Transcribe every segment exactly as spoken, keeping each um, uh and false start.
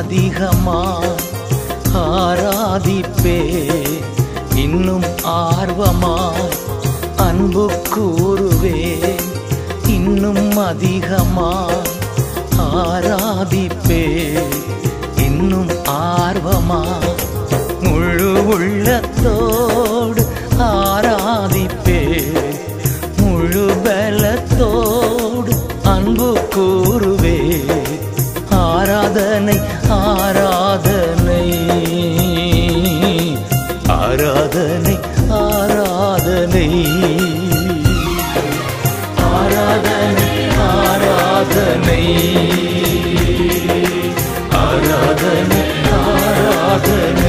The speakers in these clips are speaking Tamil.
அதிகமாய் ஆராதிப்பே இன்னும் ஆர்வமாய் அன்பு கூறுவே இன்னும் அதிகமாய் ஆராதிப்பே இன்னும் ஆர்வமாய் முழு உள்ளத்தோடு ஆராதிப்பே முழு பலத்தோடு அன்பு கூறுவே ஆராதனை ஆராதனை ஆராதனை ஆராதனை ஆராதனை ஆராதனை ஆராதனை ஆராதனை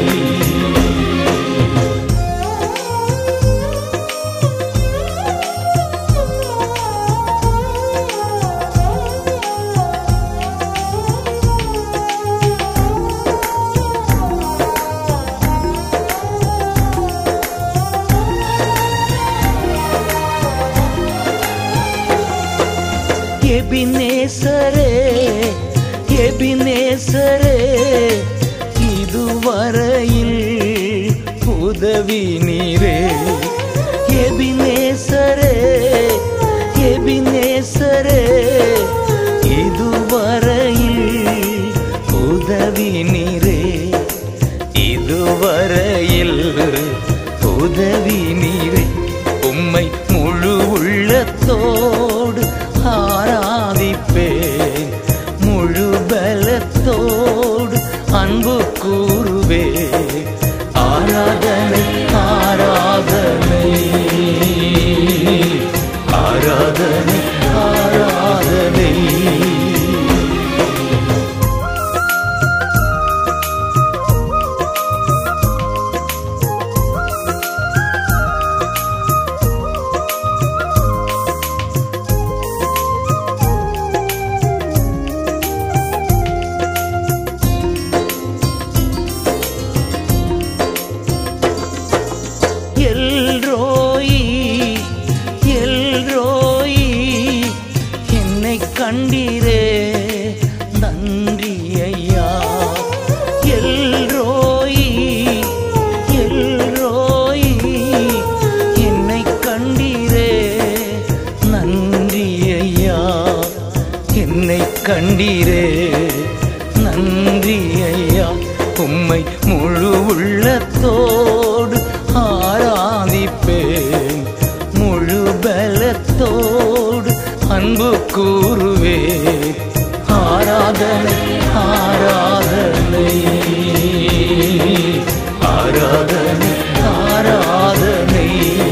எபினேசரே எபினேசரே இதுவரையில் உதவி நீரே எபினேசரே எபினேசரே இதுவரையில் உதவி நீரே இதுவரையில் உதவி நீரே உம்மை முழு உள்ளத்தோடு ஆராதிப்பேன் முழு பலத்தோடு அன்பு கூறுவே ஆராதனை ஆராதனை ஆராதனை ஆராதனை எல்ரோயி எல்ரோயி என்னை கண்டீரே நன்றி ஐயா எல்ரோயி எல்ரோயி என்னை கண்டீரே நன்றி ஐயா என்னை கண்டீரே நன்றி ஐயா உம்மை முழு உள்ளத்தோடு ஆராதிப்பேன் முழு பலத்தோடு அன்பு கூறுவே ஆராதனை ஆராதனை ஆராதனை ஆராதனை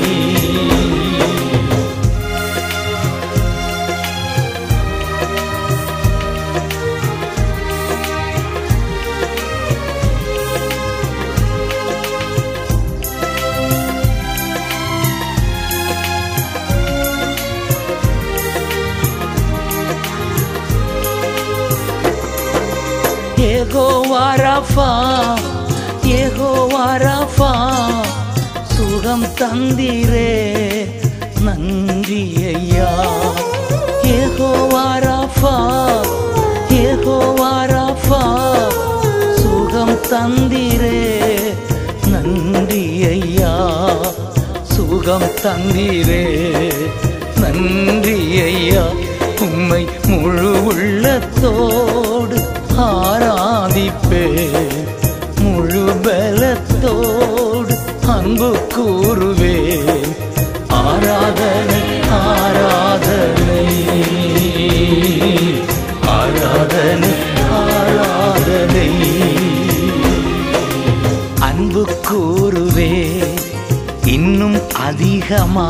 யெகோவா ராஃபா யெகோவா ராஃபா சுகம் தந்தீரே நன்றி ஐயா யெகோவா ராஃபா யெகோவா ராஃபா சுகம் தந்தீரே நன்றி ஐயா சுகம் தந்தீரே நன்றி ஐயா உம்மை முழு உள்ளத்தோடு ஆராதிப்பேன் முழு பலத்தோடு அன்பு கூறுவேன் ஆராதனை ஆராதனை ஆராதனை ஆராதனை அன்பு கூறுவே இன்னும் அதிகமா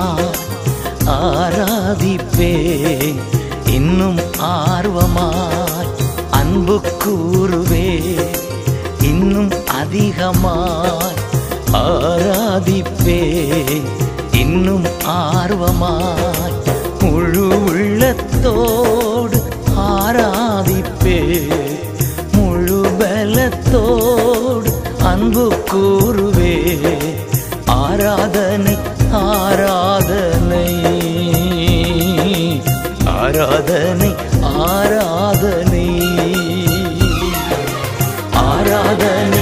ஆராதிப்பேன் இன்னும் ஆர்வமாய் அன்பு கூறுவே இன்னும் அதிகமாய் ஆராதிப்பே இன்னும் ஆர்வமாய் முழு உள்ளத்தோடு ஆராதிப்பே முழு பலத்தோடு அன்பு கூறுவே ஆராதனை ஆராதனை ஆராதனை ஆராதனை ஆராதனை